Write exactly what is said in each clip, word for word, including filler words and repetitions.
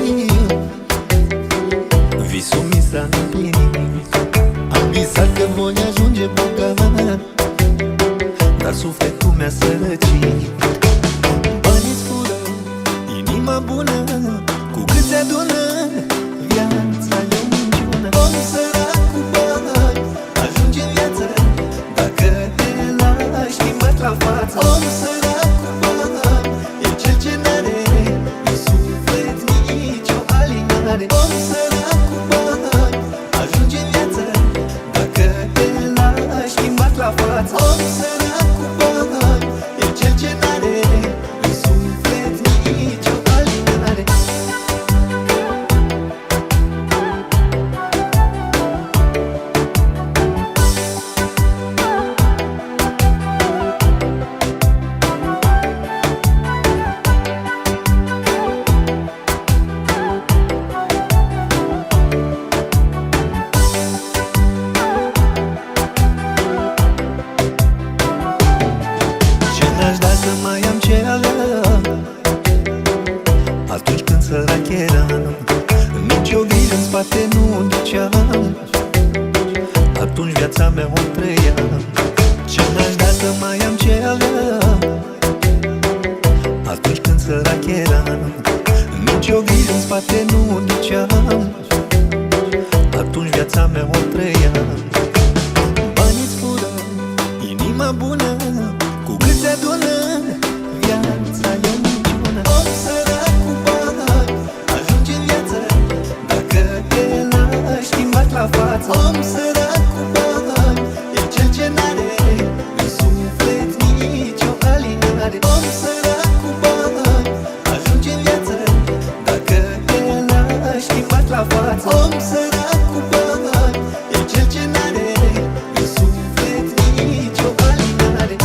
Visul mi s-a împlinit. Am visat că voi ajunge bogat, dar sufletul mi-a sărăcit. Banii-ți fură inima bună, cu cât se adună viața e o minciună. Om sărac cu bani ajunge în viață, dacă te lași schimbat la față. Om sărac cu bani e cel ce n-are în suflet nici o alinare. Om sărac cu bani ajunge în viață, dacă te lași schimbat la față. Om sărac cu bani e cel ce n-are în suflet nici o alinare. Ce n-aș da să mai am ce aveam atunci când sărac eram. Nici o grijă în spate nu duceam, atunci viața mea o trăiam. Ce n-aș da să mai am ce aveam atunci când sărac eram. Nici o grijă în spate nu duceam, atunci viața mea o trăiam. Banii-ți fură inima bună, cu cât se adună viața e o minciună. Om sărac cu bani ajunge în viață, dacă te lași schimbat la față. Om sărac cu bani e cel ce n-are în suflet nici o alinare. Om sărac cu bani ajunge în viață, dacă te lași schimbat la față. Om sărac cu bani e cel ce n-are în suflet nici o alinare.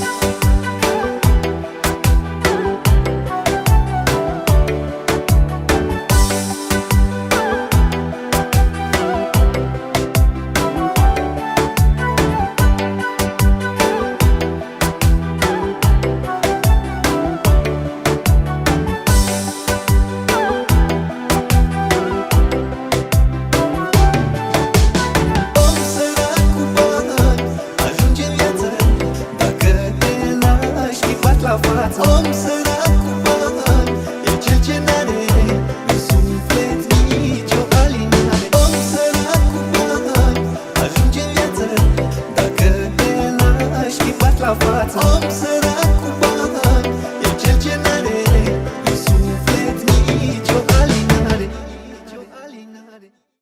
Om sărac cu bani ajunge în viață, dacă te lași schimbat la față. Om sărac cu bani e cel ce n-are în suflet nici o alinare. Om sărac cu bani ajunge în viață, dacă te lași schimbat la față. Om sărac